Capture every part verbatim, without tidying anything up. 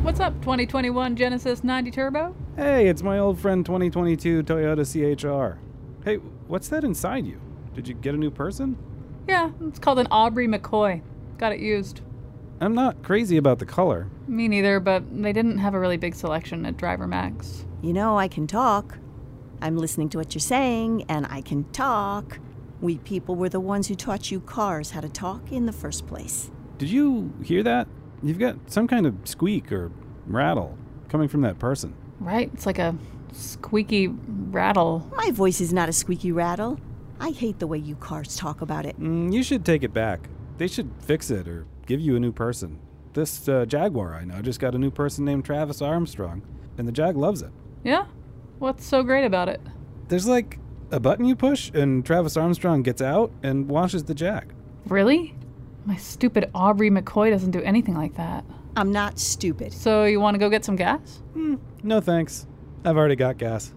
What's up, twenty twenty-one Genesis ninety Turbo? Hey, it's my old friend twenty twenty-two Toyota C H R. Hey, what's that inside you? Did you get a new person? Yeah, it's called an Aubrey McCoy. Got it used. I'm not crazy about the color. Me neither, but they didn't have a really big selection at Driver Max. You know, I can talk. I'm listening to what you're saying, and I can talk. We people were the ones who taught you cars how to talk in the first place. Did you hear that? You've got some kind of squeak or rattle coming from that person. Right? It's like a squeaky rattle. My voice is not a squeaky rattle. I hate the way you cars talk about it. Mm, you should take it back. They should fix it or give you a new person. This uh, Jaguar I know just got a new person named Travis Armstrong, and the Jag loves it. Yeah? What's so great about it? There's like a button you push, and Travis Armstrong gets out and washes the Jag. Really? My stupid Aubrey McCoy doesn't do anything like that. I'm not stupid. So you want to go get some gas? Mm, no thanks. I've already got gas.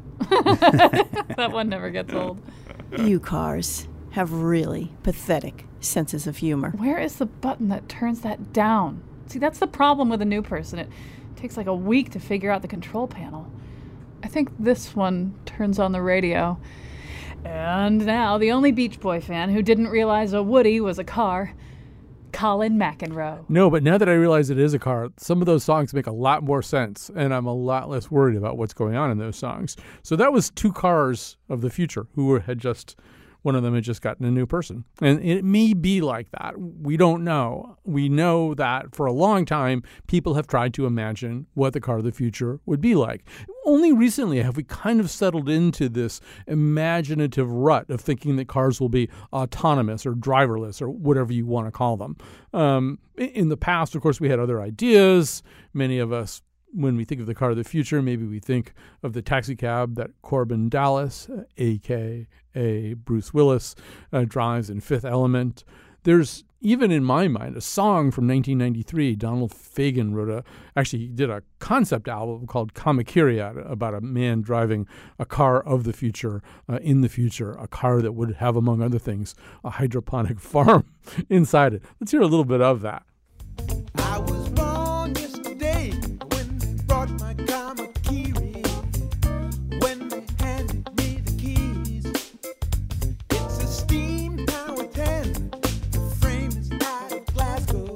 That one never gets old. You cars have really pathetic senses of humor. Where is the button that turns that down? See, that's the problem with a new person. It takes like a week to figure out the control panel. I think this one turns on the radio. And now, the only Beach Boy fan who didn't realize a Woody was a car, Colin McEnroe. No, but now that I realize it is a car, some of those songs make a lot more sense, and I'm a lot less worried about what's going on in those songs. So that was two cars of the future who were, had just... One of them had just gotten a new person. And it may be like that. We don't know. We know that for a long time, people have tried to imagine what the car of the future would be like. Only recently have we kind of settled into this imaginative rut of thinking that cars will be autonomous or driverless or whatever you want to call them. Um, in the past, of course, we had other ideas. Many of us, when we think of the car of the future, maybe we think of the taxi cab that Corbin Dallas, a k a. Bruce Willis, uh, drives in Fifth Element. There's, even in my mind, a song from nineteen ninety-three. Donald Fagen wrote a, actually he did a concept album called Kamakiria about a man driving a car of the future, uh, in the future, a car that would have, among other things, a hydroponic farm inside it. Let's hear a little bit of that. I was born yesterday when they brought my Kamakiri, when they handed me the keys. It's a steam Power ten, the frame is out of Glasgow,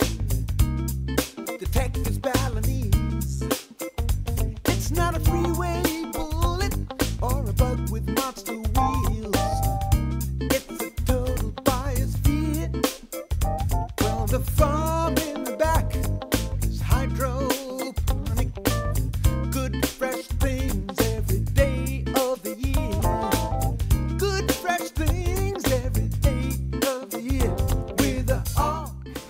the tech is Balinese. It's not a freeway bullet or a bug with monster wheels. It's a total biosphere. Well, the farm in the back is hydroponic. Good fresh things every day of the year. Good fresh things every day of the year. With a all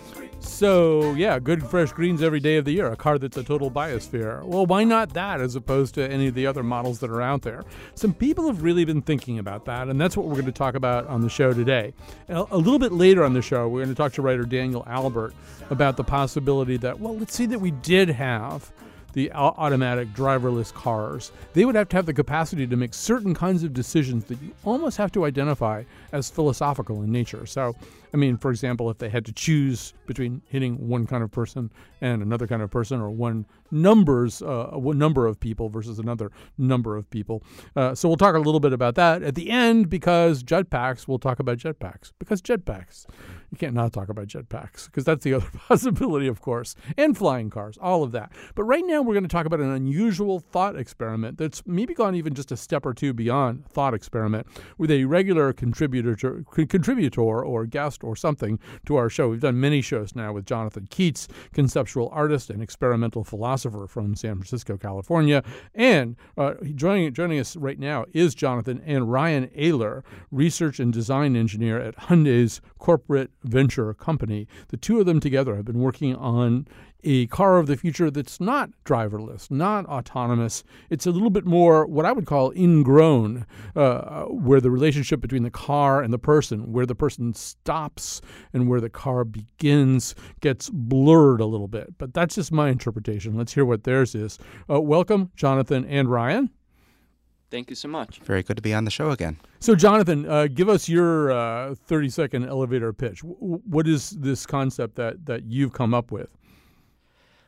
So, yeah, good fresh greens every day of the year, a car that's a total biosphere. Well, why not that as opposed to any of the other models that are out there? Some people have really been thinking about that, and that's what we're going to talk about on the show today. A, a little bit later on the show, we're going to talk to writer Daniel Albert about the possibility that, well, let's say that we did have the au- automatic driverless cars. They would have to have the capacity to make certain kinds of decisions that you almost have to identify as philosophical in nature. So, I mean, for example, if they had to choose between hitting one kind of person and another kind of person, or one numbers, uh, one number of people versus another number of people. Uh, so we'll talk a little bit about that at the end, because jetpacks, we'll talk about jetpacks. Because jetpacks, you can't not talk about jetpacks, because that's the other possibility, of course, and flying cars, all of that. But right now we're going to talk about an unusual thought experiment that's maybe gone even just a step or two beyond thought experiment, with a regular contributor, to, contributor or guest or something to our show. We've done many shows now with Jonathan Keats, conceptual artist and experimental philosopher from San Francisco, California. And uh, joining, joining us right now is Jonathan and Ryan Ayler, research and design engineer at Hyundai's corporate venture company. The two of them together have been working on a car of the future that's not driverless, not autonomous. It's a little bit more what I would call ingrown, uh, where the relationship between the car and the person, where the person stops and where the car begins, gets blurred a little bit. But that's just my interpretation. Let's hear what theirs is. Uh, welcome, Jonathan and Ryan. Thank you so much. Very good to be on the show again. So, Jonathan, uh, give us your uh, thirty-second elevator pitch. W- what is this concept that, that you've come up with?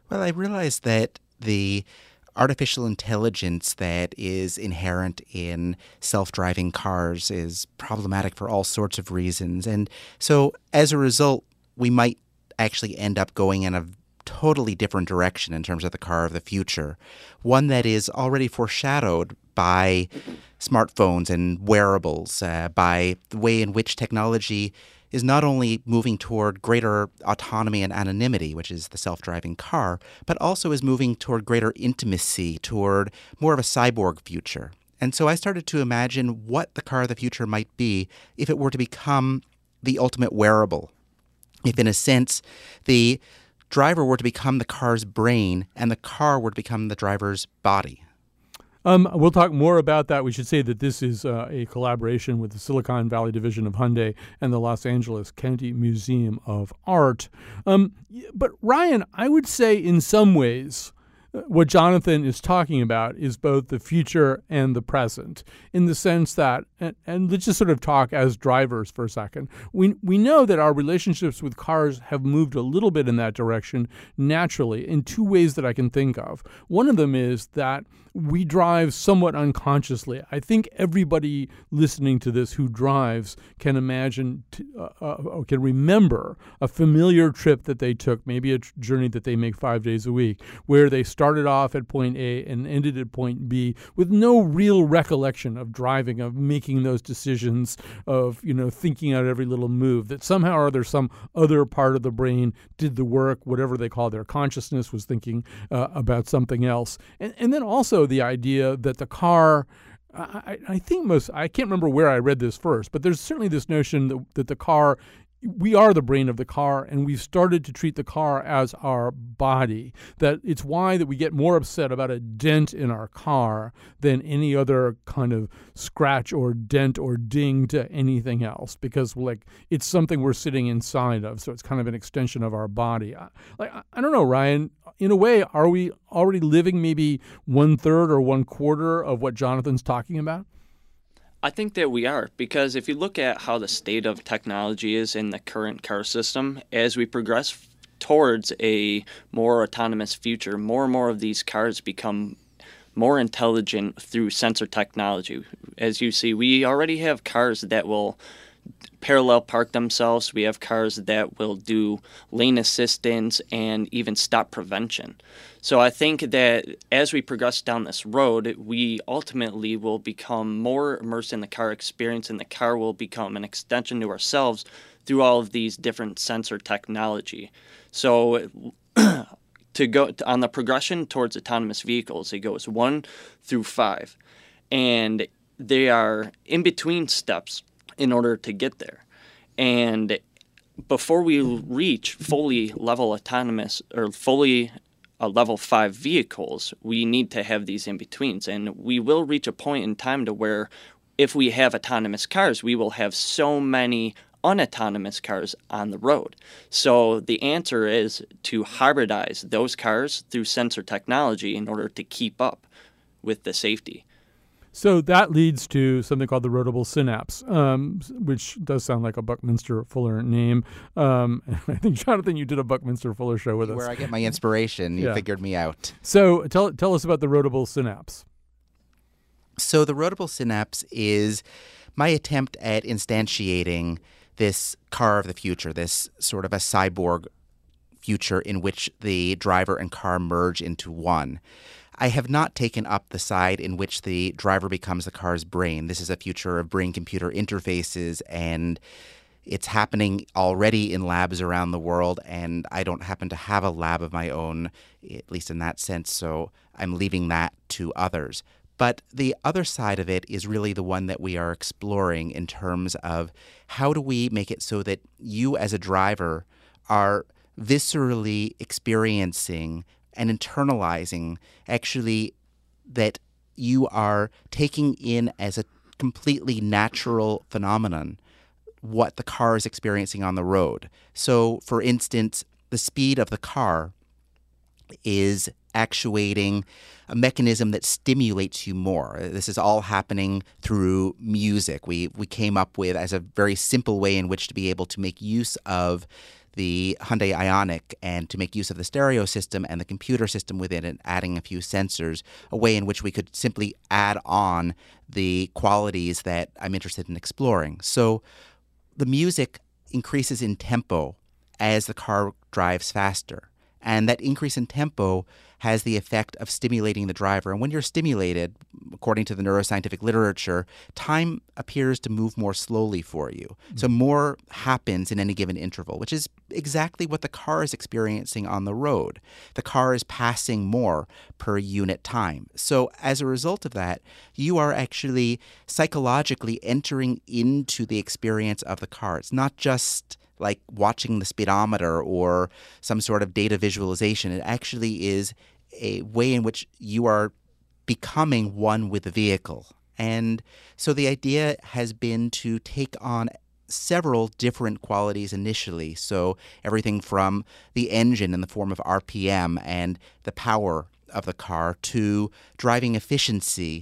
Well, I realize that the artificial intelligence that is inherent in self-driving cars is problematic for all sorts of reasons. And so as a result, we might actually end up going in a totally different direction in terms of the car of the future, one that is already foreshadowed by smartphones and wearables, uh, by the way in which technology is not only moving toward greater autonomy and anonymity, which is the self-driving car, but also is moving toward greater intimacy, toward more of a cyborg future. And so I started to imagine what the car of the future might be if it were to become the ultimate wearable. If, in a sense, the driver were to become the car's brain and the car were to become the driver's body. Um, we'll talk more about that. We should say that this is uh, a collaboration with the Silicon Valley division of Hyundai and the Los Angeles County Museum of Art. Um, but Ryan, I would say in some ways, what Jonathan is talking about is both the future and the present, in the sense that, and, and let's just sort of talk as drivers for a second. We we know that our relationships with cars have moved a little bit in that direction naturally in two ways that I can think of. One of them is that we drive somewhat unconsciously. I think everybody listening to this who drives can imagine, t- uh, uh, can remember a familiar trip that they took, maybe a tr- journey that they make five days a week, where they started off at point A and ended at point B with no real recollection of driving, of making those decisions, of, you know, thinking out every little move, that somehow or other some other part of the brain did the work, whatever they call their consciousness was thinking uh, about something else. And, and then also the idea that the car, I, I think most, I can't remember where I read this first, but there's certainly this notion that, that the car, we are the brain of the car, and we've started to treat the car as our body. That it's why that we get more upset about a dent in our car than any other kind of scratch or dent or ding to anything else, because like it's something we're sitting inside of, so it's kind of an extension of our body. I, like I don't know, Ryan. In a way, are we already living maybe one third or one quarter of what Jonathan's talking about? I think that we are, because if you look at how the state of technology is in the current car system, as we progress f- towards a more autonomous future, more and more of these cars become more intelligent through sensor technology. As you see, we already have cars that will parallel park themselves. We have cars that will do lane assistance and even stop prevention. So I think that as we progress down this road, we ultimately will become more immersed in the car experience, and the car will become an extension to ourselves through all of these different sensor technology. So to go on the progression towards autonomous vehicles, it goes one through five, and they are in between steps in order to get there. And before we reach fully level autonomous or fully uh, level five vehicles, we need to have these in-betweens. And we will reach a point in time to where if we have autonomous cars, we will have so many unautonomous cars on the road. So the answer is to hybridize those cars through sensor technology in order to keep up with the safety. So that leads to something called the rotable synapse, um, which does sound like a Buckminster Fuller name. Um, I think, Jonathan, you did a Buckminster Fuller show with us. Where I get my inspiration, you Yeah. figured me out. So tell tell us about the rotable synapse. So the rotable synapse is my attempt at instantiating this car of the future, this sort of a cyborg future in which the driver and car merge into one. I have not taken up the side in which the driver becomes the car's brain. This is a future of brain-computer interfaces, and it's happening already in labs around the world, and I don't happen to have a lab of my own, at least in that sense, so I'm leaving that to others. But the other side of it is really the one that we are exploring in terms of how do we make it so that you as a driver are viscerally experiencing and internalizing actually that you are taking in as a completely natural phenomenon what the car is experiencing on the road. So, for instance, the speed of the car is actuating a mechanism that stimulates you more. This is all happening through music. We we came up with as a very simple way in which to be able to make use of the Hyundai Ioniq and to make use of the stereo system and the computer system within it, adding a few sensors, a way in which we could simply add on the qualities that I'm interested in exploring. So the music increases in tempo as the car drives faster. And that increase in tempo has the effect of stimulating the driver. And when you're stimulated, according to the neuroscientific literature, time appears to move more slowly for you. Mm-hmm. So more happens in any given interval, which is exactly what the car is experiencing on the road. The car is passing more per unit time. So as a result of that, you are actually psychologically entering into the experience of the car. It's not just like watching the speedometer or some sort of data visualization. It actually is a way in which you are becoming one with the vehicle. And so the idea has been to take on several different qualities initially. So everything from the engine in the form of R P M and the power of the car to driving efficiency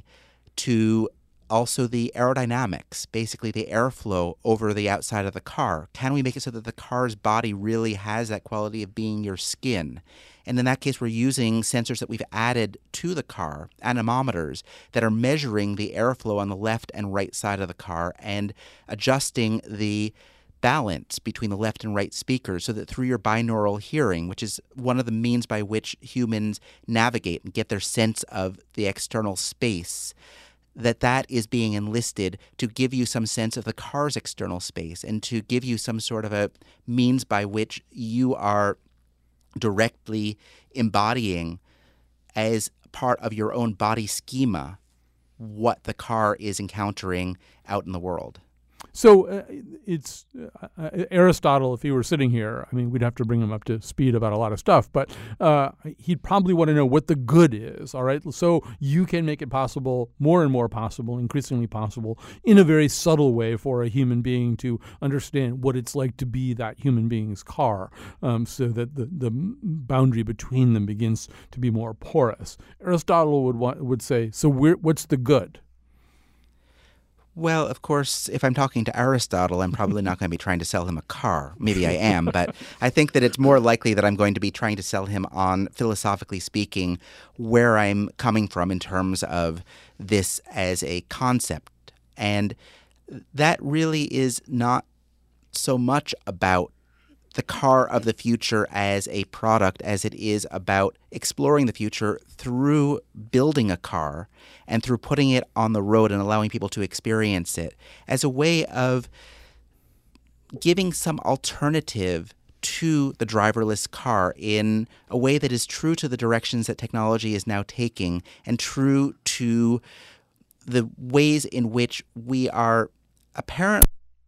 to also the aerodynamics, basically the airflow over the outside of the car. Can we make it so that the car's body really has that quality of being your skin? And in that case, we're using sensors that we've added to the car, anemometers, that are measuring the airflow on the left and right side of the car and adjusting the balance between the left and right speakers so that through your binaural hearing, which is one of the means by which humans navigate and get their sense of the external space, that that is being enlisted to give you some sense of the car's external space and to give you some sort of a means by which you are directly embodying as part of your own body schema what the car is encountering out in the world. So uh, it's uh, Aristotle, if he were sitting here, I mean, we'd have to bring him up to speed about a lot of stuff, but uh, he'd probably want to know what the good is, all right? So you can make it possible, more and more possible, increasingly possible, in a very subtle way for a human being to understand what it's like to be that human being's car, um, so that the, the boundary between them begins to be more porous. Aristotle would want, would say, so we're, what's the good? Well, of course, if I'm talking to Aristotle, I'm probably not going to be trying to sell him a car. Maybe I am, but I think that it's more likely that I'm going to be trying to sell him on, philosophically speaking, where I'm coming from in terms of this as a concept. And that really is not so much about the car of the future as a product as it is about exploring the future through building a car and through putting it on the road and allowing people to experience it as a way of giving some alternative to the driverless car in a way that is true to the directions that technology is now taking and true to the ways in which we are apparently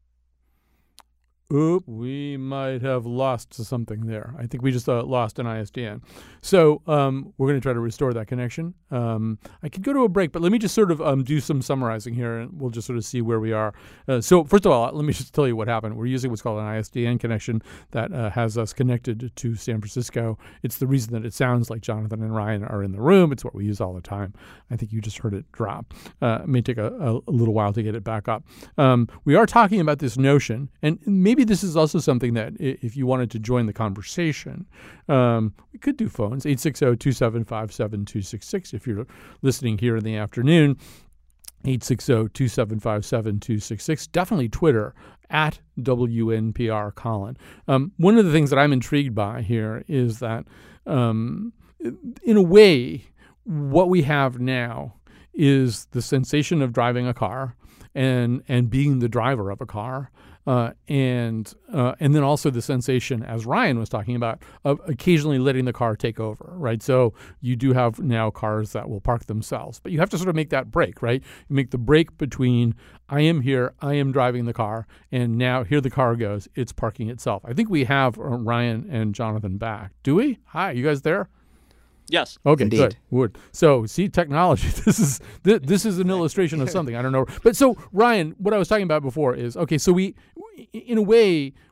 Oop, we might have lost something there. I think we just uh, lost an I S D N. So um, we're going to try to restore that connection. Um, I could go to a break, but let me just sort of um, do some summarizing here, and we'll just sort of see where we are. Uh, so first of all, let me just tell you what happened. We're using what's called an I S D N connection that uh, has us connected to San Francisco. It's the reason that it sounds like Jonathan and Ryan are in the room. It's what we use all the time. I think you just heard it drop. Uh, it may take a, a, a little while to get it back up. Um, we are talking about this notion, and maybe Maybe this is also something that if you wanted to join the conversation, um, we could do phones, eight six zero, two seven five, seven two six six if you're listening here in the afternoon, eight six zero, two seven five, seven two six six. Definitely Twitter, at W N P R Colin. Um, one of the things that I'm intrigued by here is that, um, in a way, what we have now is the sensation of driving a car and and being the driver of a car. Uh, and uh, and then also the sensation, as Ryan was talking about, of occasionally letting the car take over, right? So you do have now cars that will park themselves, but you have to sort of make that break, right? You make the break between I am here, I am driving the car, and now here the car goes, it's parking itself. I think we have uh, Ryan and Jonathan back. Do we? Hi, you guys there? Yes. Okay, Indeed. good. Would. So, see, technology, this is th- this is an illustration of something. I don't know. But so, Ryan, what I was talking about before is, okay, so we, in a way,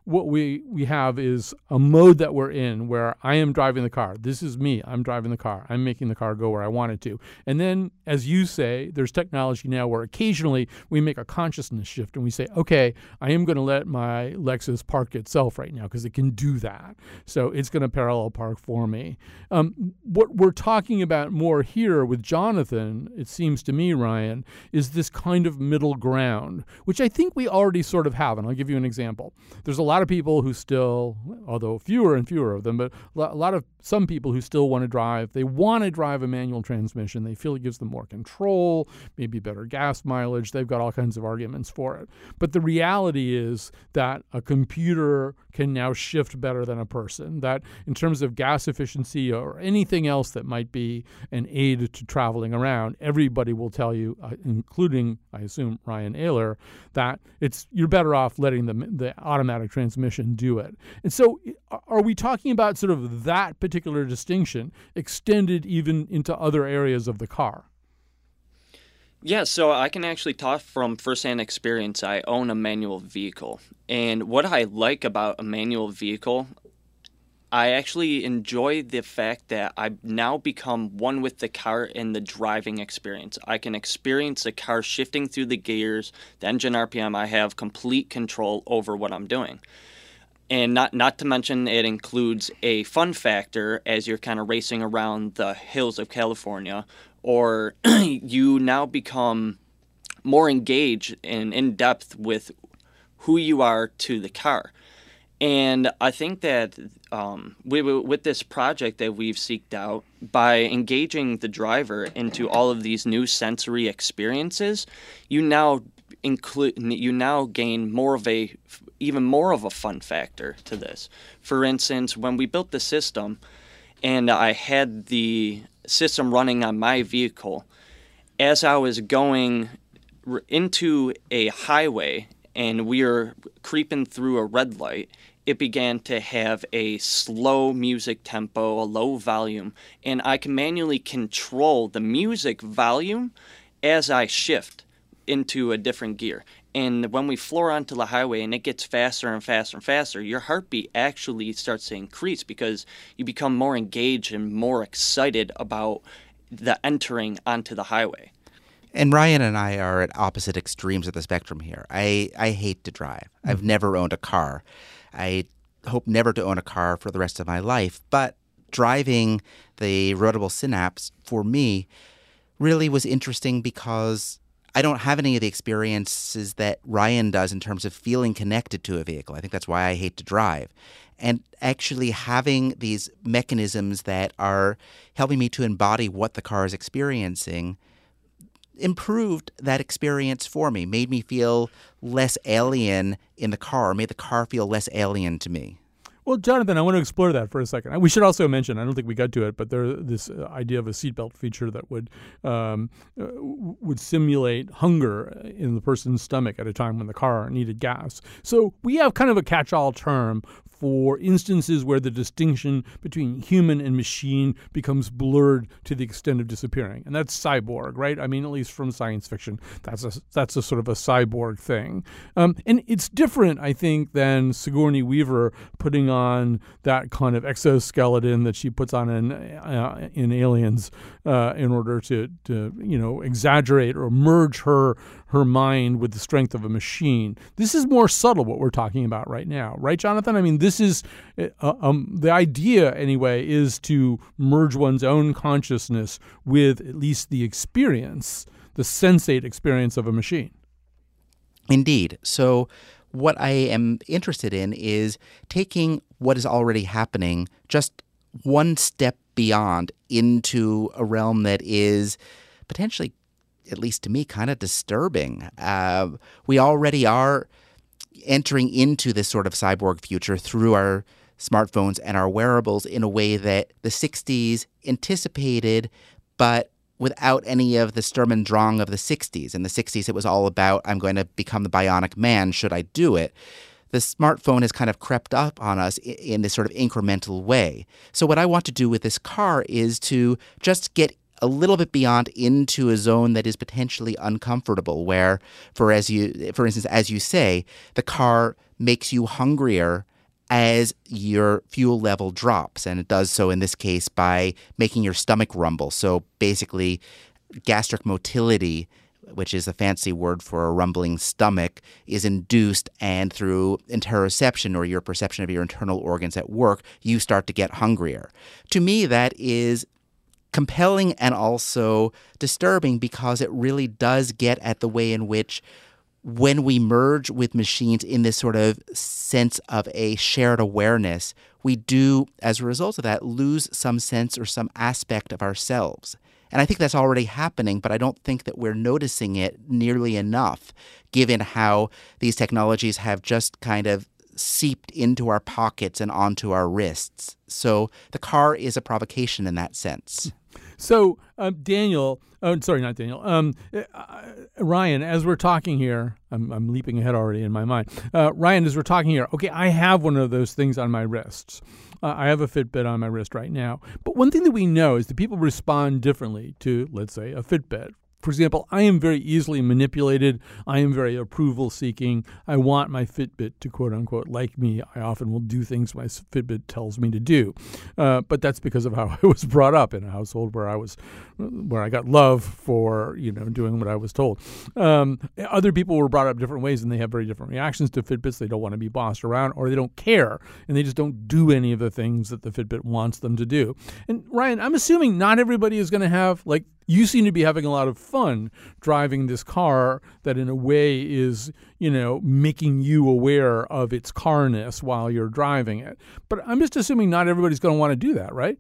what we, we have is a mode that we're in where I am driving the car. This is me. I'm driving the car. I'm making the car go where I want it to. And then, as you say, there's technology now where occasionally we make a consciousness shift and we say, okay, I am going to let my Lexus park itself right now because it can do that. So it's going to parallel park for me. Um, what we're talking about more here with Jonathan, it seems to me, Ryan, is this kind of middle ground, which I think we already sort of have. And I'll give you an example. There's a lot of people who still, although fewer and fewer of them, but a lot of some people who still want to drive. They want to drive a manual transmission. They feel it gives them more control, maybe better gas mileage. They've got all kinds of arguments for it. But the reality is that a computer can now shift better than a person, that in terms of gas efficiency or anything else that might be an aid to traveling around, everybody will tell you, uh, including, I assume, Ryan Ayler, that it's you're better off letting the, the automatic transmission do it. And so are we talking about sort of that particular distinction extended even into other areas of the car? Yeah, so I can actually talk from firsthand experience. I own a manual vehicle. And what I like about a manual vehicle, I actually enjoy the fact that I've now become one with the car in the driving experience. I can experience the car shifting through the gears, the engine R P M. I have complete control over what I'm doing. And not not to mention it includes a fun factor as you're kind of racing around the hills of California, or you now become more engaged and in depth with who you are to the car. And I think that um, with, with this project that we've seeked out, by engaging the driver into all of these new sensory experiences, you now include you now gain more of a even more of a fun factor to this. For instance, when we built the system, and I had the system running on my vehicle, as I was going into a highway and we were creeping through a red light, it began to have a slow music tempo, a low volume, and I can manually control the music volume as I shift into a different gear. And when we floor onto the highway and it gets faster and faster and faster, your heartbeat actually starts to increase because you become more engaged and more excited about the entering onto the highway. And Ryan and I are at opposite extremes of the spectrum here. I, I hate to drive. Mm-hmm. I've never owned a car. I hope never to own a car for the rest of my life. But driving the Roadable Synapse, for me, really was interesting because I don't have any of the experiences that Ryan does in terms of feeling connected to a vehicle. I think that's why I hate to drive. And actually having these mechanisms that are helping me to embody what the car is experiencing improved that experience for me, made me feel less alien in the car, made the car feel less alien to me. Well, Jonathan, I want to explore that for a second. We should also mention, I don't think we got to it, but there's this idea of a seatbelt feature that would um, uh, would simulate hunger in the person's stomach at a time when the car needed gas. So we have kind of a catch-all term for instances where the distinction between human and machine becomes blurred to the extent of disappearing. And that's cyborg, right? I mean, at least from science fiction, that's a, that's a sort of a cyborg thing. Um, and it's different, I think, than Sigourney Weaver putting on that kind of exoskeleton that she puts on in, uh, in Aliens uh, in order to, to, you know, exaggerate or merge her her mind with the strength of a machine. This is more subtle, what we're talking about right now. Right, Jonathan? I mean, this is, uh, um, the idea, anyway, is to merge one's own consciousness with at least the experience, the sensate experience of a machine. Indeed. So what I am interested in is taking what is already happening just one step beyond into a realm that is potentially, at least to me, kind of disturbing. Uh, we already are entering into this sort of cyborg future through our smartphones and our wearables in a way that the sixties anticipated, but without any of the Sturm und Drang of the sixties. In the sixties, it was all about, I'm going to become the bionic man, should I do it? The smartphone has kind of crept up on us in this sort of incremental way. So what I want to do with this car is to just get a little bit beyond into a zone that is potentially uncomfortable, where, for as you, for instance, as you say, the car makes you hungrier as your fuel level drops. And it does so in this case by making your stomach rumble. So basically, gastric motility, which is a fancy word for a rumbling stomach, is induced, and through interoception, or your perception of your internal organs at work, you start to get hungrier. To me, that is compelling and also disturbing, because it really does get at the way in which, when we merge with machines in this sort of sense of a shared awareness, we do, as a result of that, lose some sense or some aspect of ourselves. And I think that's already happening, but I don't think that we're noticing it nearly enough, given how these technologies have just kind of seeped into our pockets and onto our wrists. So the car is a provocation in that sense. So, um, Daniel, oh, sorry, not Daniel, um, uh, Ryan, as we're talking here, I'm, I'm leaping ahead already in my mind. Uh, Ryan, as we're talking here, okay, I have one of those things on my wrists. Uh, I have a Fitbit on my wrist right now. But one thing that we know is that people respond differently to, let's say, a Fitbit. For example, I am very easily manipulated. I am very approval-seeking. I want my Fitbit to, quote-unquote, like me. I often will do things my Fitbit tells me to do. Uh, but that's because of how I was brought up in a household where I was, where I got love for, you know, doing what I was told. Um, other people were brought up different ways, and they have very different reactions to Fitbits. They don't want to be bossed around, or they don't care, and they just don't do any of the things that the Fitbit wants them to do. And Ryan, I'm assuming not everybody is going to have, like, you seem to be having a lot of fun driving this car that in a way is, you know, making you aware of its carness while you're driving it. But I'm just assuming not everybody's going to want to do that, right?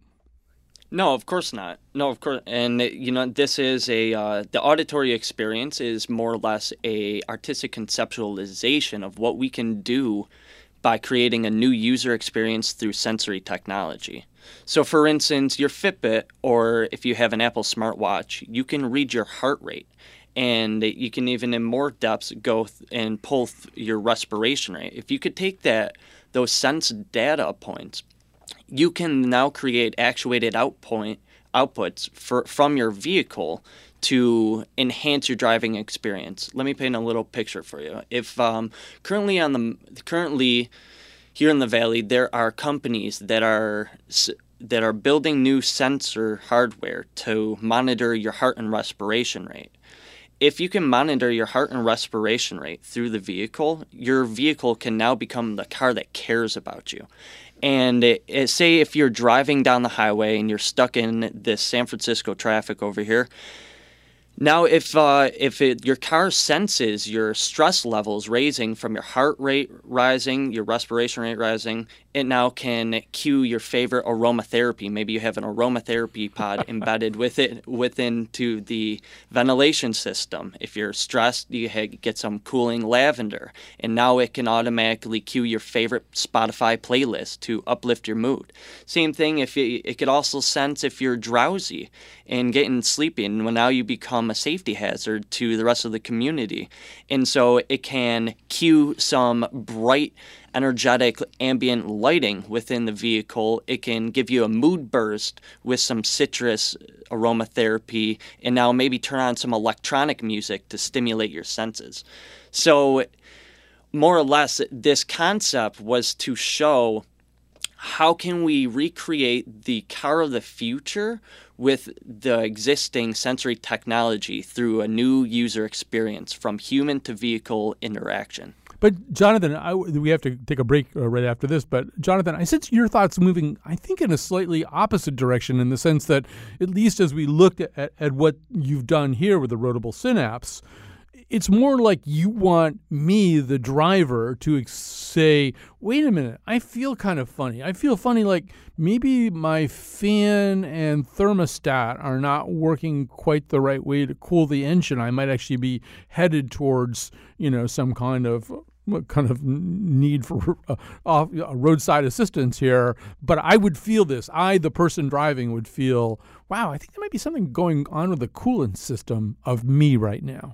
No, of course not. No, of course. And, you know, this is a, uh, the auditory experience is more or less a artistic conceptualization of what we can do by creating a new user experience through sensory technology. So, for instance, your Fitbit, or if you have an Apple smartwatch, you can read your heart rate, and you can even in more depths go th- and pull th- your respiration rate. If you could take that, those sense data points, you can now create actuated outpoint, outputs for, from your vehicle to enhance your driving experience. Let me paint a little picture for you. If um, currently on the currently here in the Valley, there are companies that are that are building new sensor hardware to monitor your heart and respiration rate. If you can monitor your heart and respiration rate through the vehicle, your vehicle can now become the car that cares about you. And it, it, say if you're driving down the highway and you're stuck in this San Francisco traffic over here, now if uh, if it, your car senses your stress levels raising from your heart rate rising, your respiration rate rising, it now can cue your favorite aromatherapy. Maybe you have an aromatherapy pod embedded with it within to the ventilation system. If you're stressed, you get some cooling lavender, and now it can automatically cue your favorite Spotify playlist to uplift your mood. Same thing, if it, it could also sense if you're drowsy and getting sleepy, and when now you become a safety hazard to the rest of the community. And so it can cue some bright, energetic ambient lighting within the vehicle. It can give you a mood burst with some citrus aromatherapy, and now maybe turn on some electronic music to stimulate your senses. So more or less, this concept was to show how can we recreate the car of the future with the existing sensory technology through a new user experience from human to vehicle interaction. But Jonathan, I, we have to take a break uh, right after this. But Jonathan, I sense your thoughts moving, I think, in a slightly opposite direction, in the sense that, at least as we looked at, at what you've done here with the Rotable Synapse, it's more like you want me, the driver, to ex- say, wait a minute, I feel kind of funny. I feel funny, like maybe my fan and thermostat are not working quite the right way to cool the engine. I might actually be headed towards, you know, some kind of kind of need for uh, off, uh, roadside assistance here. But I would feel this. I, the person driving, would feel, wow, I think there might be something going on with the coolant system of me right now.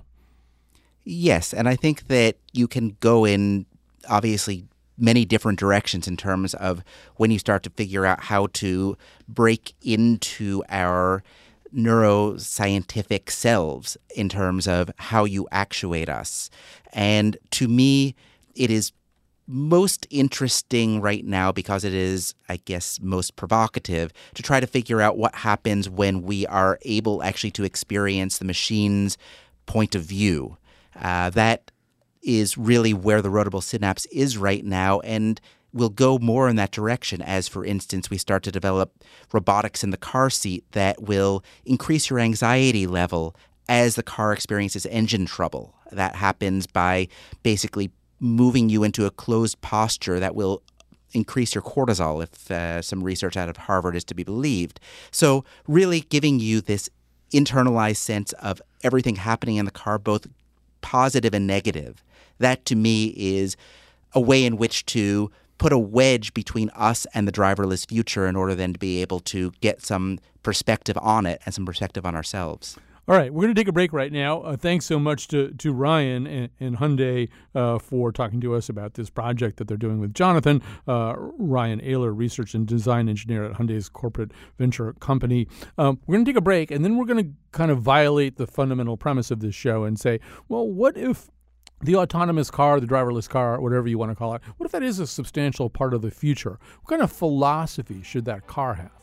Yes, and I think that you can go in, obviously, many different directions in terms of when you start to figure out how to break into our neuroscientific selves in terms of how you actuate us. And to me, it is most interesting right now because it is, I guess, most provocative to try to figure out what happens when we are able actually to experience the machine's point of view. Uh, that is really where the Rotable Synapse is right now, and will go more in that direction as, for instance, we start to develop robotics in the car seat that will increase your anxiety level as the car experiences engine trouble. That happens by basically moving you into a closed posture that will increase your cortisol, if uh, some research out of Harvard is to be believed. So really giving you this internalized sense of everything happening in the car, both positive and negative. That, to me, is a way in which to put a wedge between us and the driverless future in order then to be able to get some perspective on it and some perspective on ourselves. All right, we're going to take a break right now. Uh, thanks so much to, to Ryan and, and Hyundai uh, for talking to us about this project that they're doing with Jonathan. Uh, Ryan Ayler, research and design engineer at Hyundai's corporate venture company. Um, we're going to take a break, and then we're going to kind of violate the fundamental premise of this show and say, well, what if the autonomous car, the driverless car, whatever you want to call it, what if that is a substantial part of the future? What kind of philosophy should that car have?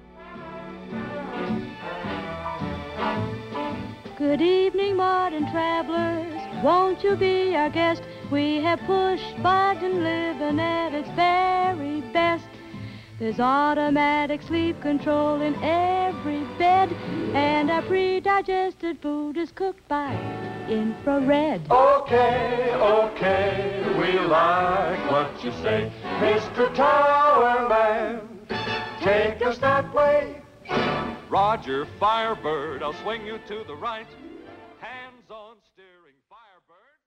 Good evening, modern travelers. Won't you be our guest? We have push button living at its very best. There's automatic sleep control in every bed, and our pre-digested food is cooked by infrared. Okay, okay, we like what you say, Mister Tower Man. Take us that way. Roger, Firebird, I'll swing you to the right. Hands on steering, Firebird,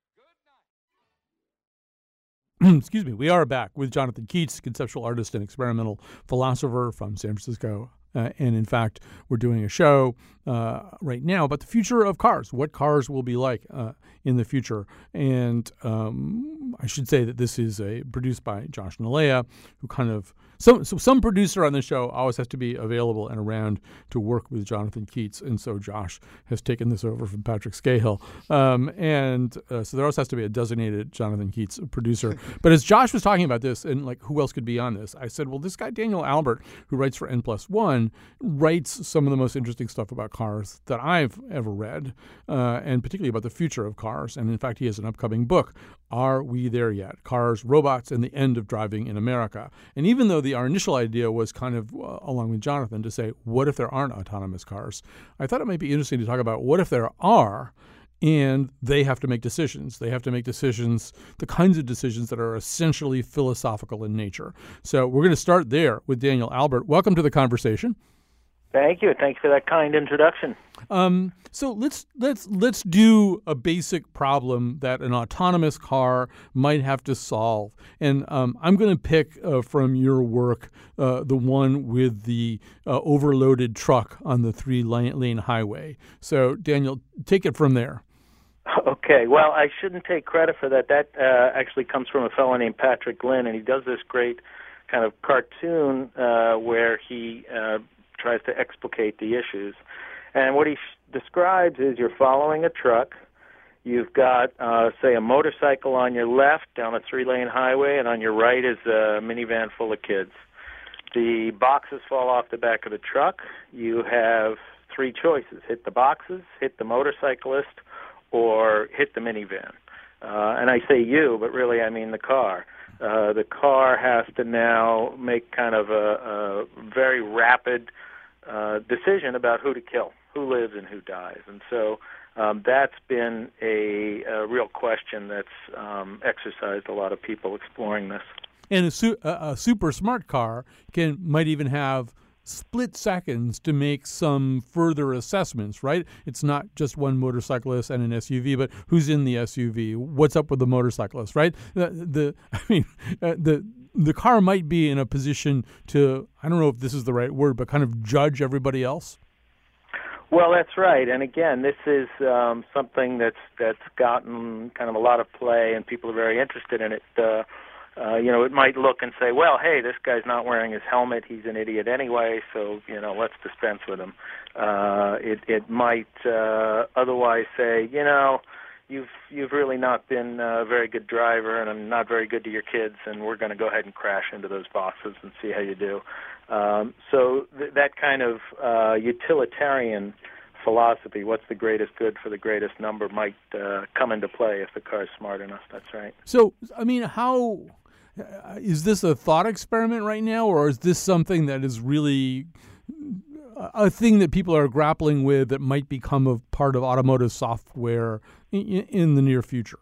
good night. Excuse me, we are back with Jonathan Keats, conceptual artist and experimental philosopher from San Francisco. Uh, and in fact, we're doing a show uh, right now about the future of cars, what cars will be like uh, in the future. And um, I should say that this is a produced by Josh Nalea, who kind of So, so some producer on the show always has to be available and around to work with Jonathan Keats, and so Josh has taken this over from Patrick Scahill. Um, and uh, so there also has to be a designated Jonathan Keats producer. But as Josh was talking about this, and like who else could be on this, I said, well, this guy Daniel Albert, who writes for N Plus One, writes some of the most interesting stuff about cars that I've ever read, uh, and particularly about the future of cars. And in fact, he has an upcoming book, Are We There Yet? Cars, Robots, and the End of Driving in America. And even though the, our initial idea was kind of, uh, along with Jonathan, to say, what if there aren't autonomous cars? I thought it might be interesting to talk about what if there are, and they have to make decisions. They have to make decisions, the kinds of decisions that are essentially philosophical in nature. So we're going to start there with Daniel Albert. Welcome to the conversation. Thank you. Thanks for that kind introduction. Um, so let's let's let's do a basic problem that an autonomous car might have to solve, and um, I'm going to pick uh, from your work uh, the one with the uh, overloaded truck on the three-lane highway. So Daniel, take it from there. Okay. Well, I shouldn't take credit for that. That uh, actually comes from a fellow named Patrick Glynn, and he does this great kind of cartoon uh, where he uh, tries to explicate the issues. And what he sh- describes is you're following a truck. You've got, uh, say, a motorcycle on your left down a three-lane highway, and on your right is a minivan full of kids. The boxes fall off the back of the truck. You have three choices: hit the boxes, hit the motorcyclist, or hit the minivan. Uh, and I say you, but really I mean the car. Uh, the car has to now make kind of a, a very rapid uh, decision about who to kill, who lives and who dies. And so um, that's been a, a real question that's um, exercised a lot of people exploring this. And a, su- a, a super smart car can might even have split seconds to make some further assessments, right? It's not just one motorcyclist and an S U V, but who's in the S U V? What's up with the motorcyclist, right? The, the I mean, uh, the the car might be in a position to, I don't know if this is the right word, but kind of judge everybody else. Well, that's right. And again, this is um, something that's that's gotten kind of a lot of play, and people are very interested in it. Uh, Uh, you know, it might look and say, well, hey, this guy's not wearing his helmet. He's an idiot anyway, so, you know, let's dispense with him. Uh, it, it might uh, otherwise say, you know, you've you've really not been a very good driver, and I'm not very good to your kids, and we're going to go ahead and crash into those boxes and see how you do. Um, so th- that kind of uh, utilitarian philosophy, what's the greatest good for the greatest number, might uh, come into play if the car's smart enough. That's right. So, I mean, how uh, is this a thought experiment right now, or is this something that is really a thing that people are grappling with that might become a part of automotive software in, in the near future?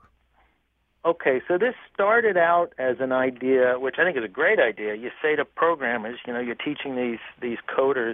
Okay, so this started out as an idea, which I think is a great idea. You say to programmers, you know, you're teaching these these coders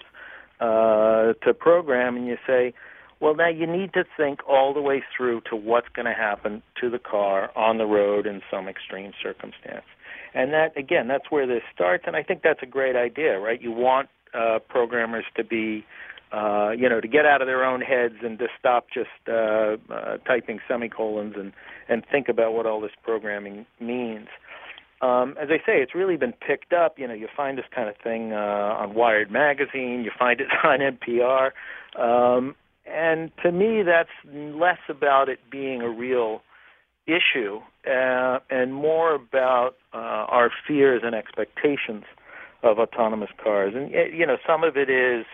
uh, to program, and you say, well, now you need to think all the way through to what's going to happen to the car on the road in some extreme circumstance. And that, again, that's where this starts, and I think that's a great idea, right? You want uh, programmers to be, uh, you know, to get out of their own heads and to stop just uh, uh, typing semicolons and, and think about what all this programming means. Um, as I say, it's really been picked up. You know, you find this kind of thing uh, on Wired magazine. You find it on N P R. Um, and to me, that's less about it being a real issue uh, and more about uh, our fears and expectations of autonomous cars. And, you know, some of it is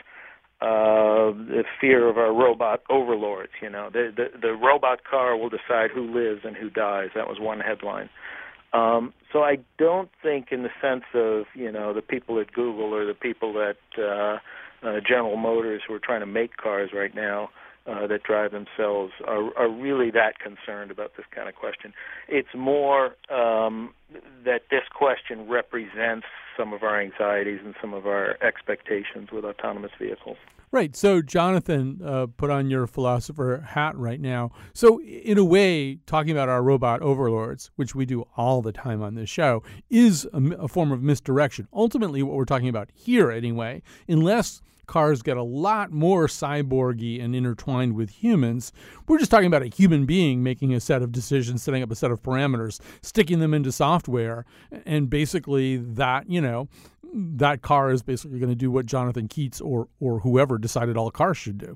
uh, the fear of our robot overlords. You know, the, the, the robot car will decide who lives and who dies. That was one headline. Um, so I don't think in the sense of, you know, the people at Google or the people at uh, uh, General Motors who are trying to make cars right now uh, that drive themselves are, are really that concerned about this kind of question. It's more um, that this question represents some of our anxieties and some of our expectations with autonomous vehicles. Right. So, Jonathan, uh, put on your philosopher hat right now. So, in a way, talking about our robot overlords, which we do all the time on this show, is a, a form of misdirection. Ultimately, what we're talking about here, anyway, unless cars get a lot more cyborgy and intertwined with humans, we're just talking about a human being making a set of decisions, setting up a set of parameters, sticking them into software, and basically that, you know, that car is basically going to do what Jonathan Keats or, or whoever decided all cars should do.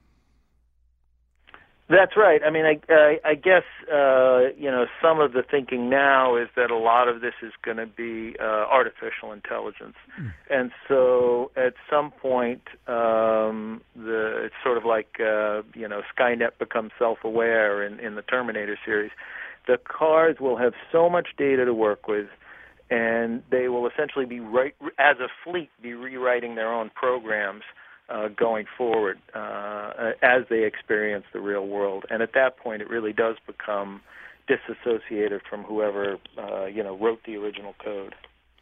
That's right. I mean, I, I, I guess, uh, you know, some of the thinking now is that a lot of this is going to be uh, artificial intelligence. Mm. And so at some point, um, the it's sort of like, uh, you know, Skynet becomes self-aware in, in the Terminator series. The cars will have so much data to work with, and they will essentially be, right, as a fleet, be rewriting their own programs uh, going forward uh, as they experience the real world. And at that point, it really does become disassociated from whoever, uh, you know, wrote the original code.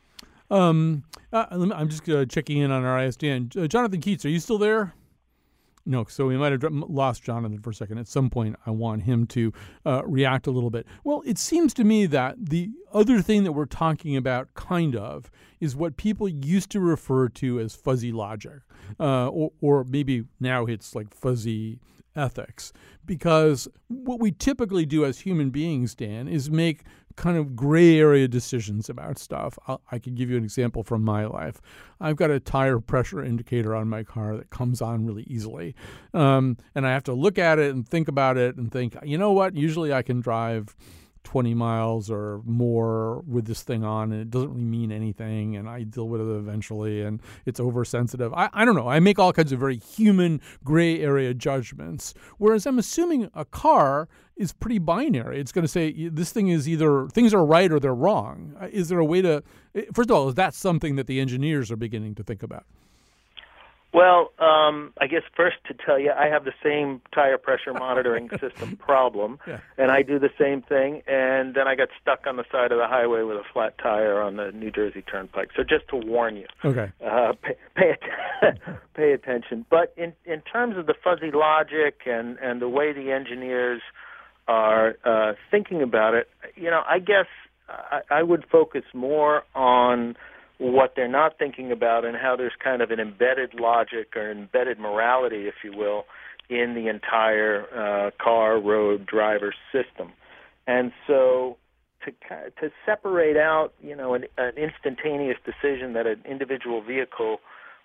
Um, uh, I'm just uh, checking in on our I S D N. Uh, Jonathan Keats, are you still there? No, so we might have lost Jonathan for a second. At some point, I want him to uh, react a little bit. Well, it seems to me that the other thing that we're talking about, kind of, is what people used to refer to as fuzzy logic, uh, or, or maybe now it's like fuzzy ethics. Because what we typically do as human beings, Dan, is make kind of gray area decisions about stuff. I'll, I can give you an example from my life. I've got a tire pressure indicator on my car that comes on really easily. Um, and I have to look at it and think about it and think, you know what, usually I can drive twenty miles or more with this thing on, and it doesn't really mean anything, and I deal with it eventually, and it's oversensitive. I, I don't know. I make all kinds of very human gray area judgments, whereas I'm assuming a car is pretty binary. It's going to say this thing is either things are right or they're wrong. Is there a way to, first of all, is that something that the engineers are beginning to think about? Well, um, I guess first to tell you, I have the same tire pressure monitoring system problem, yeah. and I do the same thing, and then I got stuck on the side of the highway with a flat tire on the New Jersey Turnpike. So just to warn you, okay, uh, pay pay, att- pay attention. But in in terms of the fuzzy logic and, and the way the engineers are uh, thinking about it, you know, I guess I, I would focus more on what they're not thinking about and how there's kind of an embedded logic or embedded morality, if you will, in the entire uh, car, road, driver system. And so to to separate out, you know, an, an instantaneous decision that an individual vehicle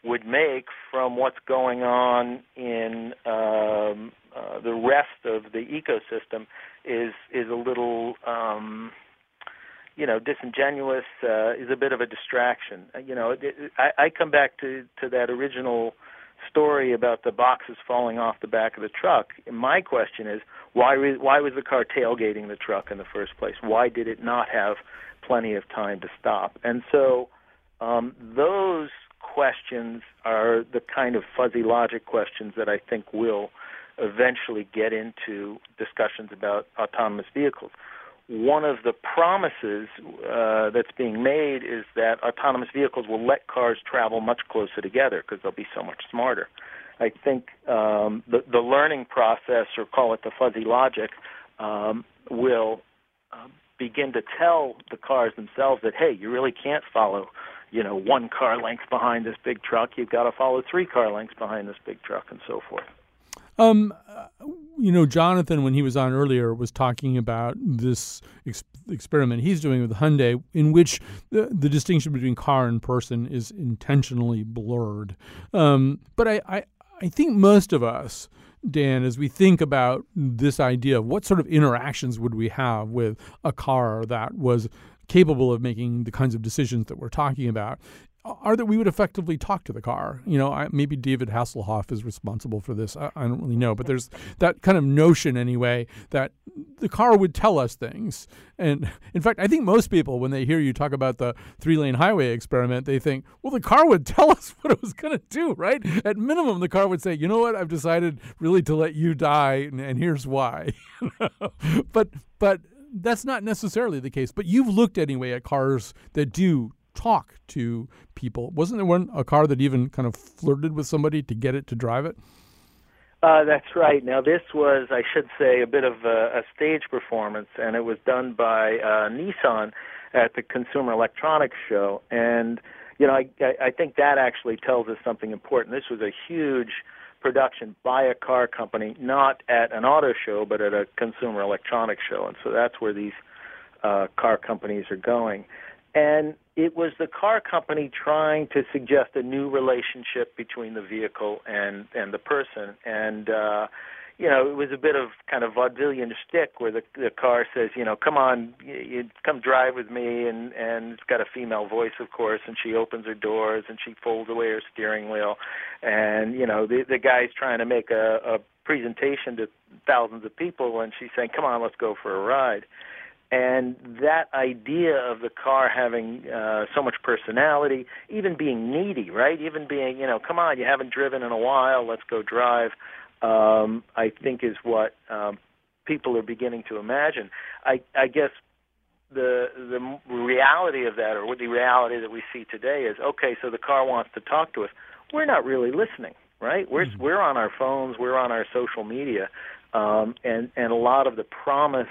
would make from what's going on in um, uh, the rest of the ecosystem is is a little, um, you know, disingenuous, uh, is a bit of a distraction. Uh, you know, it, it, I, I come back to, to that original story about the boxes falling off the back of the truck. And my question is, why re- why was the car tailgating the truck in the first place? Why did it not have plenty of time to stop? And so um, those questions are the kind of fuzzy logic questions that I think will eventually get into discussions about autonomous vehicles. One of the promises uh, that's being made is that autonomous vehicles will let cars travel much closer together because they'll be so much smarter. I think um, the, the learning process, or call it the fuzzy logic, um, will uh, begin to tell the cars themselves that, hey, you really can't follow, you know, one car length behind this big truck. You've got to follow three car lengths behind this big truck, and so forth. Um, you know, Jonathan, when he was on earlier, was talking about this ex- experiment he's doing with Hyundai, in which the, the distinction between car and person is intentionally blurred. Um, but I, I, I think most of us, Dan, as we think about this idea of what sort of interactions would we have with a car that was capable of making the kinds of decisions that we're talking about, are that we would effectively talk to the car. You know, I, maybe David Hasselhoff is responsible for this. I, I don't really know. But there's that kind of notion anyway that the car would tell us things. And in fact, I think most people, when they hear you talk about the three-lane highway experiment, they think, well, the car would tell us what it was going to do, right? At minimum, the car would say, you know what, I've decided really to let you die, and, and here's why. but but that's not necessarily the case. But you've looked anyway at cars that do talk to people. Wasn't there one a car that even kind of flirted with somebody to get it to drive it? Uh, that's right. Now, this was, I should say, a bit of a, a stage performance, and it was done by uh, Nissan at the Consumer Electronics Show. And, you know, I, I think that actually tells us something important. This was a huge production by a car company, not at an auto show, but at a consumer electronics show. And so that's where these uh, car companies are going. And it was the car company trying to suggest a new relationship between the vehicle and, and the person. And, uh, you know, it was a bit of kind of vaudevillian shtick where the, the car says, you know, come on, you, you come drive with me. And, and it's got a female voice, of course, and she opens her doors and she folds away her steering wheel. And, you know, the, the guy's trying to make a, a presentation to thousands of people, and she's saying, come on, let's go for a ride. And that idea of the car having uh, so much personality, even being needy, right? Even being, you know, come on, you haven't driven in a while, let's go drive, um, I think is what um, people are beginning to imagine. I, I guess the the reality of that, or the reality that we see today is, okay, so the car wants to talk to us. We're not really listening, right? We're, mm-hmm. we're on our phones, we're on our social media. Um, and, and a lot of the promise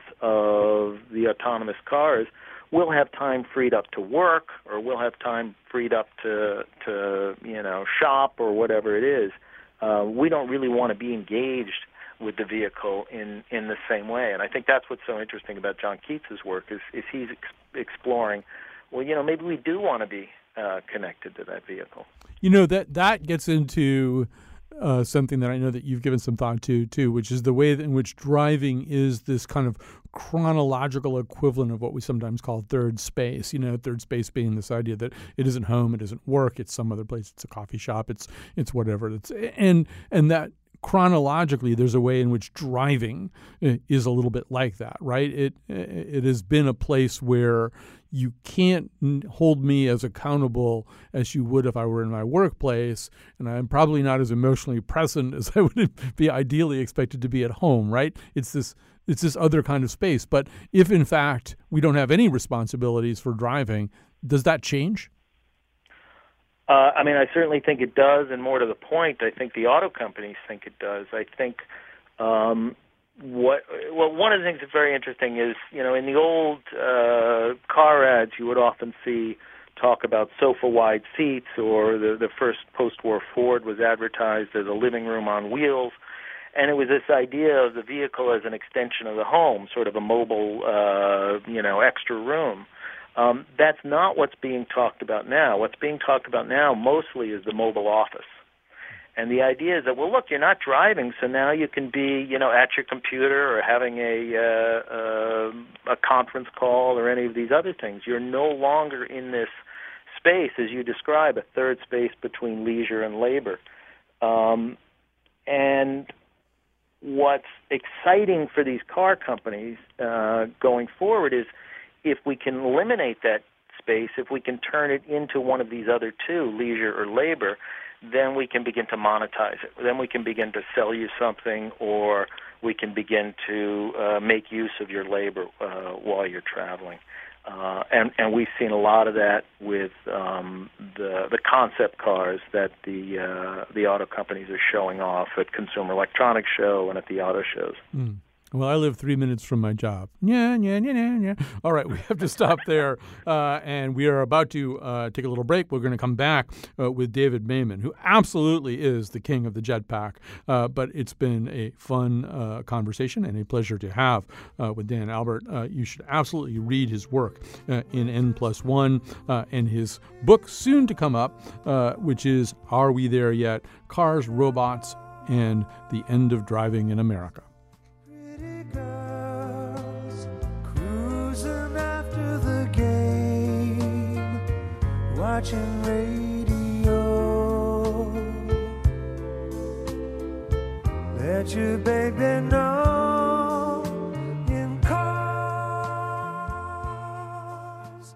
of the autonomous cars will have time freed up to work, or will have time freed up to, to you know, shop or whatever it is. Uh, we don't really want to be engaged with the vehicle in, in the same way. And I think that's what's so interesting about John Keats's work is, is he's ex- exploring, well, you know, maybe we do want to be uh, connected to that vehicle. You know, that, that gets into Uh, something that I know that you've given some thought to, too, which is the way in which driving is this kind of chronological equivalent of what we sometimes call third space. You know, third space being this idea that it isn't home, it isn't work, it's some other place, it's a coffee shop, it's it's whatever. It's and and that chronologically, there's a way in which driving is a little bit like that, right? It it has been a place where you can't hold me as accountable as you would if I were in my workplace, and I'm probably not as emotionally present as I would be ideally expected to be at home, right? It's this it's this other kind of space. But if, in fact, we don't have any responsibilities for driving, does that change? Uh, I mean, I certainly think it does, and more to the point, I think the auto companies think it does. I think um, what well, one of the things that's very interesting is, you know, in the old uh, car ads, you would often see talk about sofa-wide seats, or the, the first post-war Ford was advertised as a living room on wheels, and it was this idea of the vehicle as an extension of the home, sort of a mobile, uh, you know, extra room. Um, that's not what's being talked about now. What's being talked about now mostly is the mobile office. And the idea is that, well, look, you're not driving, so now you can be, you know, at your computer or having a uh, uh, a conference call or any of these other things. You're no longer in this space, as you describe, a third space between leisure and labor. Um, and what's exciting for these car companies uh, going forward is if we can eliminate that space, if we can turn it into one of these other two, leisure or labor, then we can begin to monetize it. Then we can begin to sell you something, or we can begin to uh, make use of your labor uh, while you're traveling. Uh, and, and we've seen a lot of that with um, the the concept cars that the uh, the auto companies are showing off at Consumer Electronics Show and at the auto shows. Mm. Well, I live three minutes from my job. Yeah, yeah, yeah, yeah, yeah. All right, we have to stop there, uh, and we are about to uh, take a little break. We're going to come back uh, with David Mayman, who absolutely is the king of the jetpack. Uh, but it's been a fun uh, conversation and a pleasure to have uh, with Dan Albert. Uh, you should absolutely read his work uh, in N plus one uh, and his book soon to come up, uh, which is Are We There Yet? Cars, Robots, and the End of Driving in America. Watching radio, let your baby know in cars.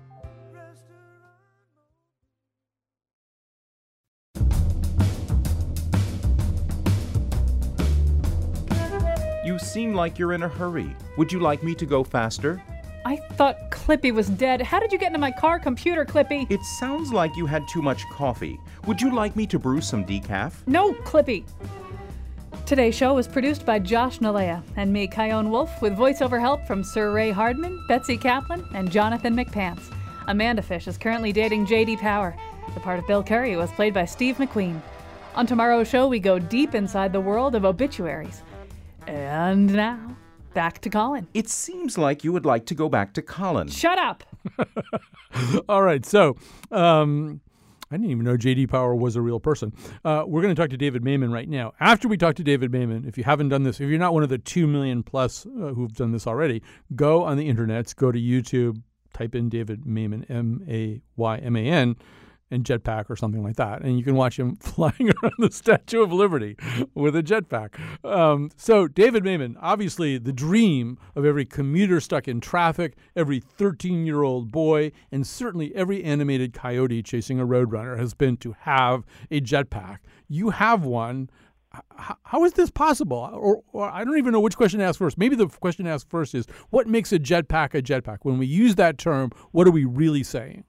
You seem like you're in a hurry. Would you like me to go faster? I thought Clippy was dead. How did you get into my car computer, Clippy? It sounds like you had too much coffee. Would you like me to brew some decaf? No, Clippy. Today's show was produced by Josh Nalea and me, Kyone Wolf, with voiceover help from Sir Ray Hardman, Betsy Kaplan, and Jonathan McPants. Amanda Fish is currently dating J D Power. The part of Bill Curry was played by Steve McQueen. On tomorrow's show, we go deep inside the world of obituaries. And now, back to Colin. It seems like you would like to go back to Colin. Shut up! All right, so um, I didn't even know J D Power was a real person. Uh, we're going to talk to David Mayman right now. After we talk to David Mayman, if you haven't done this, if you're not one of the two million plus uh, who've done this already, go on the internet, go to YouTube, type in David Mayman, M A Y M A N, and jetpack or something like that. And you can watch him flying around the Statue of Liberty with a jetpack. Um, so David Mayman, obviously the dream of every commuter stuck in traffic, every thirteen-year-old boy, and certainly every animated coyote chasing a roadrunner has been to have a jetpack. You have one. H- how is this possible? Or, or I don't even know which question to ask first. Maybe the question to ask first is, what makes a jetpack a jetpack? When we use that term, what are we really saying?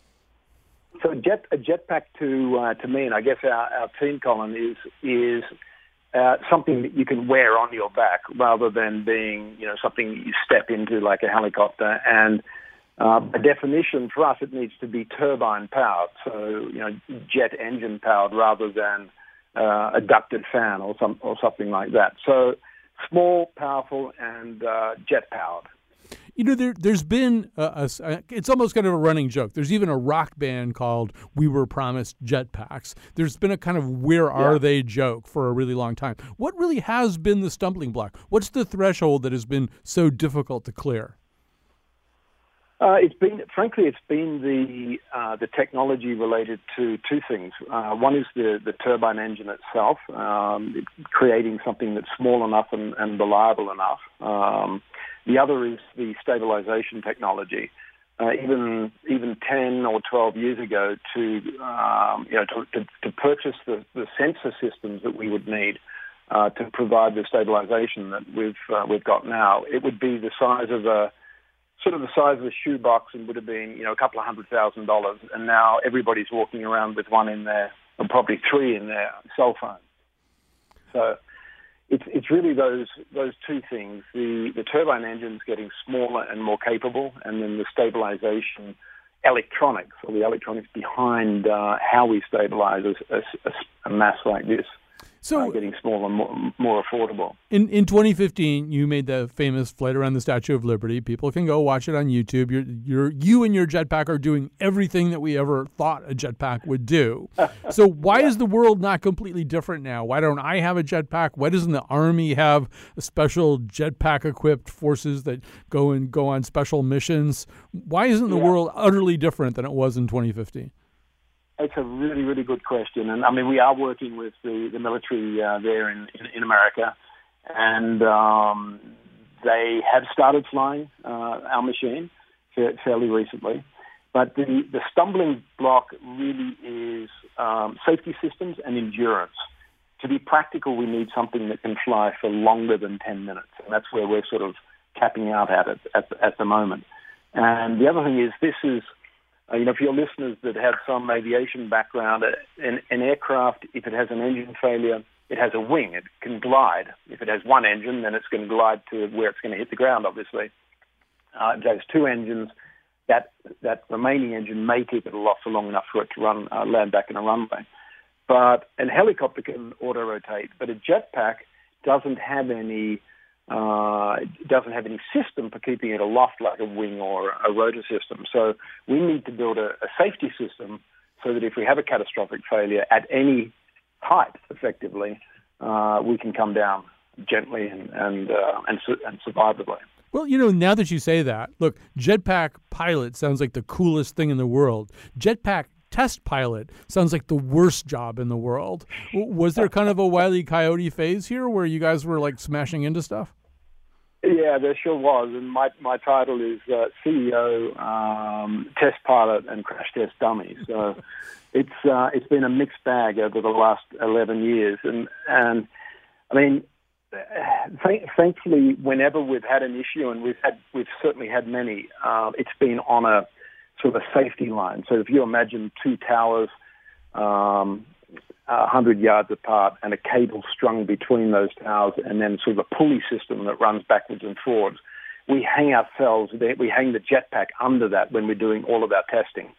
So jet, a jetpack to uh, to me, and I guess our, our team, Colin, is is uh, something that you can wear on your back rather than being, you know, something you step into like a helicopter. And uh, by definition, for us, it needs to be turbine powered, so you know, jet engine powered rather than uh, a ducted fan or some or something like that. So small, powerful, and uh, jet powered. You know, there, there's been, a, a, it's almost kind of a running joke. There's even a rock band called We Were Promised Jetpacks. There's been a kind of where are yeah. they joke for a really long time. What really has been the stumbling block? What's the threshold that has been so difficult to clear? Uh, it's been, frankly, it's been the uh, the technology related to two things. Uh, one is the, the turbine engine itself, um, it, creating something that's small enough and, and reliable enough. Um, the other is the stabilization technology. Uh, even even ten or twelve years ago, to um, you know to, to, to purchase the, the sensor systems that we would need uh, to provide the stabilization that we've uh, we've got now, it would be the size of a sort of the size of a shoebox and would have been, you know, a couple of hundred thousand dollars. And now everybody's walking around with one in their, or probably three in their cell phone. So it's it's really those those two things. The the turbine engine's getting smaller and more capable, and then the stabilization electronics, or the electronics behind uh, how we stabilize a, a, a mass like this, so, uh, getting smaller and more, more affordable. In in twenty fifteen, you made the famous flight around the Statue of Liberty. People can go watch it on YouTube. You're, you're, you and your jetpack are doing everything that we ever thought a jetpack would do. So why yeah. is the world not completely different now? Why don't I have a jetpack? Why doesn't the Army have a special jetpack-equipped forces that go and go on special missions? Why isn't the yeah. world utterly different than it was in twenty fifteen? It's a really, really good question. And, I mean, we are working with the, the military uh, there in, in, in America, and um, they have started flying uh, our machine fairly recently. But the, the stumbling block really is um, safety systems and endurance. To be practical, we need something that can fly for longer than ten minutes, and that's where we're sort of capping out at it at, at the moment. And the other thing is this is, Uh, you know, for your listeners that have some aviation background, uh, an, an aircraft, if it has an engine failure, it has a wing. It can glide. If it has one engine, then it's going to glide to where it's going to hit the ground, obviously. Uh, if it has two engines, that that remaining engine may keep it aloft for long enough for it to run uh, land back in a runway. But a helicopter can auto-rotate, but a jetpack doesn't have any Uh, it doesn't have any system for keeping it aloft like a wing or a rotor system. So we need to build a, a safety system so that if we have a catastrophic failure at any height, effectively, uh, we can come down gently and and, uh, and, su- and survivably. Well, you know, now that you say that, look, jetpack pilot sounds like the coolest thing in the world. Jetpack test pilot sounds like the worst job in the world. W- was there kind of a Wile E. Coyote phase here where you guys were like smashing into stuff? Yeah, there sure was, and my my title is uh, C E O, um, test pilot, and crash test dummy. So it's uh, it's been a mixed bag over the last eleven years, and and I mean, th- thankfully, whenever we've had an issue, and we've had we've certainly had many, uh, it's been on a sort of a safety line. So if you imagine two towers, um, a hundred yards apart, and a cable strung between those towers, and then sort of a pulley system that runs backwards and forwards. We hang ourselves, we hang the jetpack under that when we're doing all of our testing.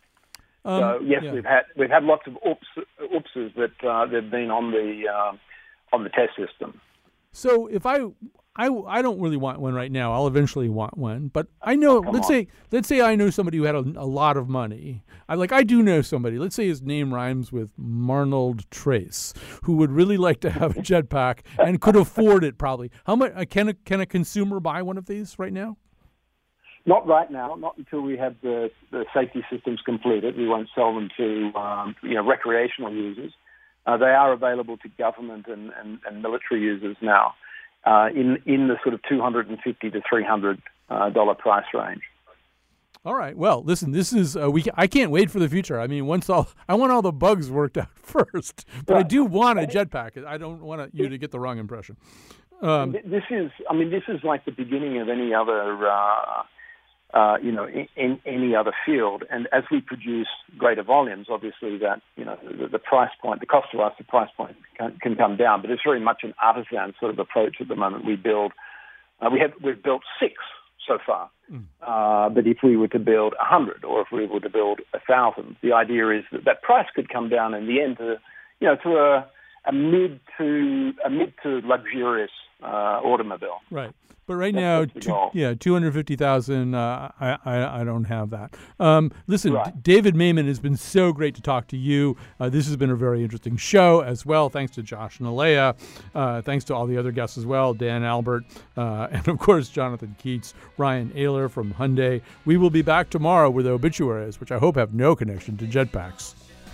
Um, so yes, yeah. we've had we've had lots of oops, oopses that uh, they've been on the uh, on the test system. So if I, I, I don't really want one right now. I'll eventually want one. But I know, oh, let's on. say let's say I know somebody who had a, a lot of money. I like I do know somebody. Let's say his name rhymes with Marnold Trace, who would really like to have a jetpack and could afford it probably. How much uh, can a, can a consumer buy one of these right now? Not right now, not until we have the, the safety systems completed. We won't sell them to um, you know recreational users. Uh, they are available to government and, and, and military users now uh, in in the sort of two hundred fifty to three hundred dollars uh, price range. All right. Well, listen, this is uh, we. I can't wait for the future. I mean, once all I want all the bugs worked out first, but right. I do want a jetpack. I don't want you to get the wrong impression. Um, this is, I mean, this is like the beginning of any other. Uh, Uh, you know, in, in any other field. And as we produce greater volumes, obviously that, you know, the, the price point, the cost to us, the price point can, can come down. But it's very much an artisan sort of approach at the moment. We build, uh, we have, we've built six so far. Mm. Uh, but if we were to build a hundred or if we were to build a thousand, the idea is that that price could come down in the end to, you know, to a, a mid to, a mid to luxurious uh, automobile. Right. But right now, two, yeah, two hundred fifty thousand. Uh, I, I I don't have that. Um, listen, right. D- David Mayman has been so great to talk to you. Uh, this has been a very interesting show as well. Thanks to Josh and Alea. Uh, thanks to all the other guests as well, Dan Albert, uh, and of course Jonathan Keats, Ryan Ayler from Hyundai. We will be back tomorrow with obituaries, which I hope have no connection to jetpacks.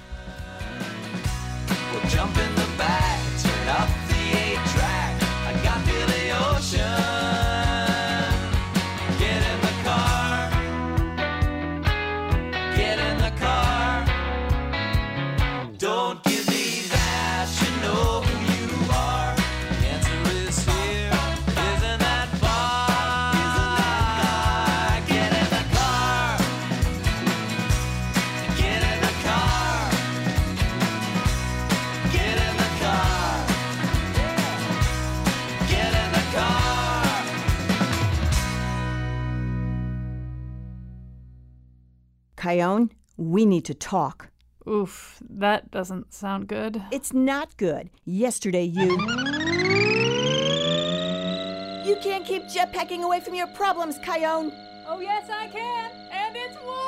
We'll jump in the back, turn up the eight track. I got to the ocean. Kyone, we need to talk. Oof, that doesn't sound good. It's not good. Yesterday you... You can't keep jetpacking away from your problems, Kyone. Oh, yes, I can. And it's working.